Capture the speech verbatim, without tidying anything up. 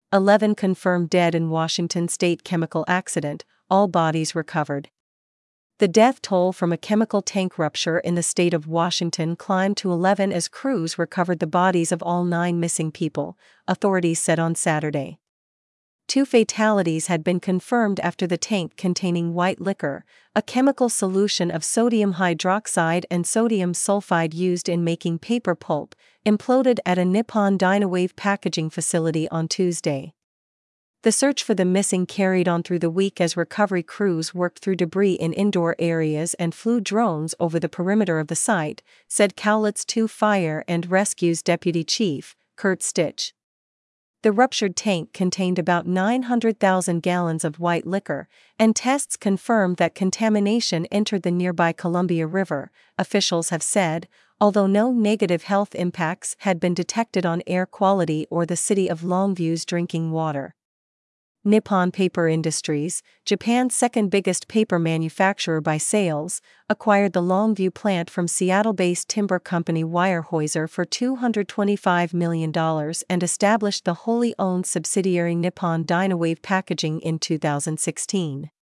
eleven confirmed dead in Washington state chemical accident, all bodies recovered. The death toll from a chemical tank rupture in the state of Washington climbed to eleven as crews recovered the bodies of all nine missing people, authorities said on Saturday. Two fatalities had been confirmed after the tank containing white liquor, a chemical solution of sodium hydroxide and sodium sulfide used in making paper pulp, imploded at a Nippon Dynawave packaging facility on Tuesday. The search for the missing carried on through the week as recovery crews worked through debris in indoor areas and flew drones over the perimeter of the site, said Cowlitz two Fire and Rescue's deputy chief, Kurt Stitch. The ruptured tank contained about nine hundred thousand gallons of white liquor, and tests confirmed that contamination entered the nearby Columbia River, officials have said, although no negative health impacts had been detected on air quality or the city of Longview's drinking water. Nippon Paper Industries, Japan's second biggest paper manufacturer by sales, acquired the Longview plant from Seattle-based timber company Weyerhaeuser for two hundred twenty-five million dollars and established the wholly owned subsidiary Nippon Dynawave Packaging in two thousand sixteen.